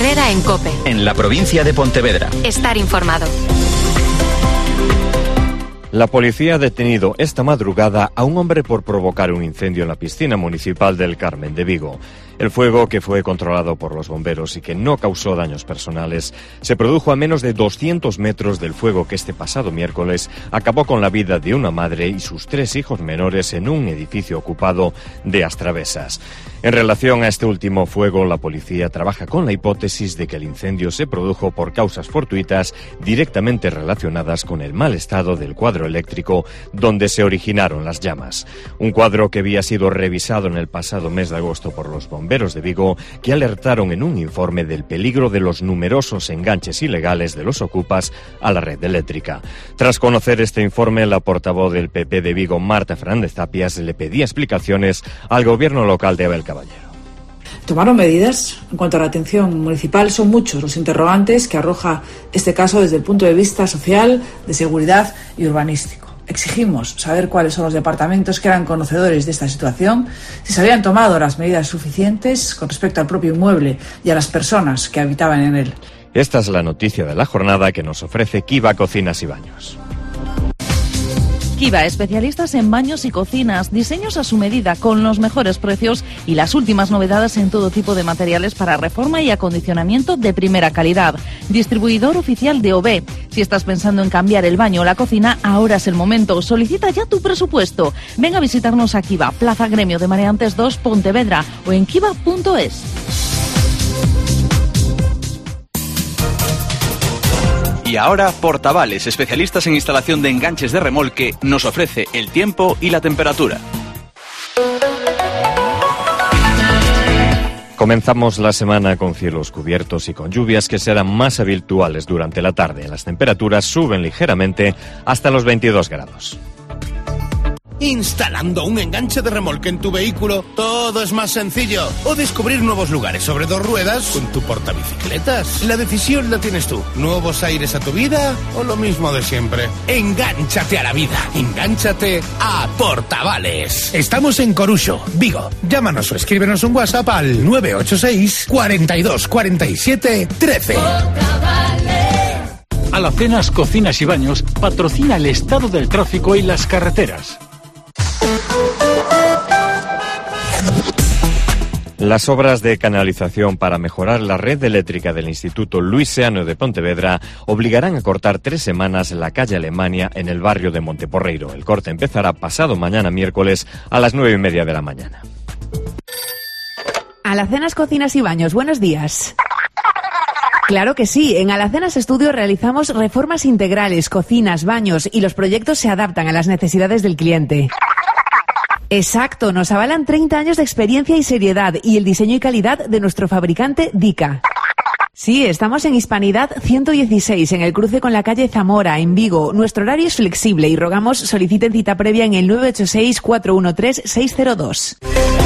Herrera en COPE. En la provincia de Pontevedra. Estar informado. La policía ha detenido esta madrugada a un hombre por provocar un incendio en la piscina municipal del Carmen de Vigo. El fuego, que fue controlado por los bomberos y que no causó daños personales, se produjo a menos de 200 metros del fuego que este pasado miércoles acabó con la vida de una madre y sus 3 hijos menores en un edificio ocupado de Astravesas. En relación a este último fuego, la policía trabaja con la hipótesis de que el incendio se produjo por causas fortuitas directamente relacionadas con el mal estado del cuadro eléctrico donde se originaron las llamas. Un cuadro que había sido revisado en el pasado mes de agosto por los bomberos de Vigo, que alertaron en un informe del peligro de los numerosos enganches ilegales de los ocupas a la red eléctrica. Tras conocer este informe, la portavoz del PP de Vigo, Marta Fernández Tapias, le pedía explicaciones al gobierno local de Abel Caballero. Tomaron medidas. En cuanto a la atención municipal, son muchos los interrogantes que arroja este caso desde el punto de vista social, de seguridad y urbanístico. Exigimos saber cuáles son los departamentos que eran conocedores de esta situación, si se habían tomado las medidas suficientes con respecto al propio inmueble y a las personas que habitaban en él. Esta es la noticia de la jornada que nos ofrece Kiva Cocinas y Baños. Kiva, especialistas en baños y cocinas, diseños a su medida con los mejores precios y las últimas novedades en todo tipo de materiales para reforma y acondicionamiento de primera calidad. Distribuidor oficial de OB. Si estás pensando en cambiar el baño o la cocina, ahora es el momento. Solicita ya tu presupuesto. Ven a visitarnos a Kiva, Plaza Gremio de Mareantes 2, Pontevedra, o en kiva.es. Y ahora, Portavales, especialistas en instalación de enganches de remolque, nos ofrece el tiempo y la temperatura. Comenzamos la semana con cielos cubiertos y con lluvias que serán más habituales durante la tarde. Las temperaturas suben ligeramente hasta los 22 grados. Instalando un enganche de remolque en tu vehículo, todo es más sencillo. O descubrir nuevos lugares sobre 2 ruedas con tu portabicicletas. La decisión la tienes tú. ¿Nuevos aires a tu vida o lo mismo de siempre? Engánchate a la vida. Engánchate a Portavales. Estamos en Coruxo, Vigo. Llámanos o escríbenos un WhatsApp al 986 42 47 13. Alacenas Cocinas y Baños patrocina el estado del tráfico y las carreteras. Las obras de canalización para mejorar la red eléctrica del Instituto Luis Seano de Pontevedra obligarán a cortar 3 semanas la calle Alemania en el barrio de Monteporreiro. El corte empezará pasado mañana miércoles a las 9:30 de la mañana. Alacenas Cocinas y Baños, buenos días. Claro que sí, en Alacenas Estudio realizamos reformas integrales, cocinas, baños, y los proyectos se adaptan a las necesidades del cliente. Exacto, nos avalan 30 años de experiencia y seriedad y el diseño y calidad de nuestro fabricante Dica. Sí, estamos en Hispanidad 116, en el cruce con la calle Zamora, en Vigo. Nuestro horario es flexible y rogamos soliciten cita previa en el 986 413 602.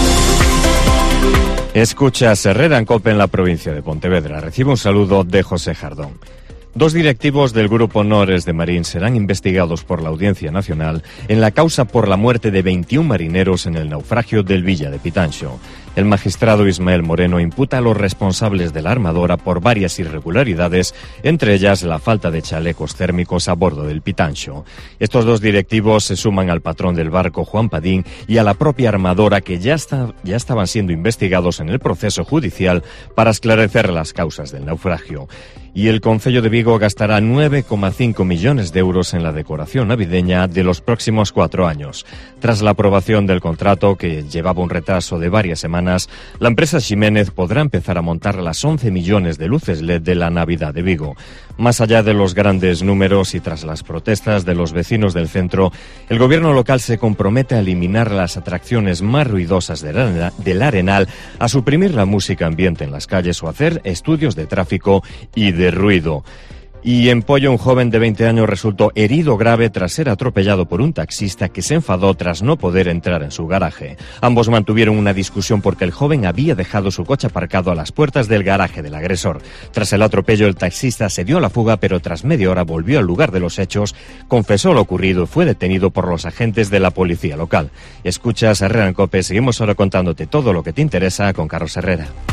Escuchas Herrera en COPE en la provincia de Pontevedra. Recibe un saludo de José Jardón. 2 directivos del Grupo Nores de Marín serán investigados por la Audiencia Nacional en la causa por la muerte de 21 marineros en el naufragio del Villa de Pitanxo. El magistrado Ismael Moreno imputa a los responsables de la armadora por varias irregularidades, entre ellas la falta de chalecos térmicos a bordo del Pitanxo. Estos 2 directivos se suman al patrón del barco, Juan Padín, y a la propia armadora, que ya estaban siendo investigados en el proceso judicial para esclarecer las causas del naufragio. Y el Concello de Vigo gastará 9,5 millones de euros en la decoración navideña de los próximos 4 años. Tras la aprobación del contrato, que llevaba un retraso de varias semanas, la empresa Ximénez podrá empezar a montar las 11 millones de luces LED de la Navidad de Vigo. Más allá de los grandes números y tras las protestas de los vecinos del centro, el gobierno local se compromete a eliminar las atracciones más ruidosas del Arenal, a suprimir la música ambiente en las calles o hacer estudios de tráfico y de ruido. Y en Pollo, un joven de 20 años resultó herido grave tras ser atropellado por un taxista que se enfadó tras no poder entrar en su garaje. Ambos mantuvieron una discusión porque el joven había dejado su coche aparcado a las puertas del garaje del agresor. Tras el atropello, el taxista se dio a la fuga, pero tras media hora volvió al lugar de los hechos, confesó lo ocurrido y fue detenido por los agentes de la policía local. Escuchas Herrera en COPE, seguimos ahora contándote todo lo que te interesa con Carlos Herrera.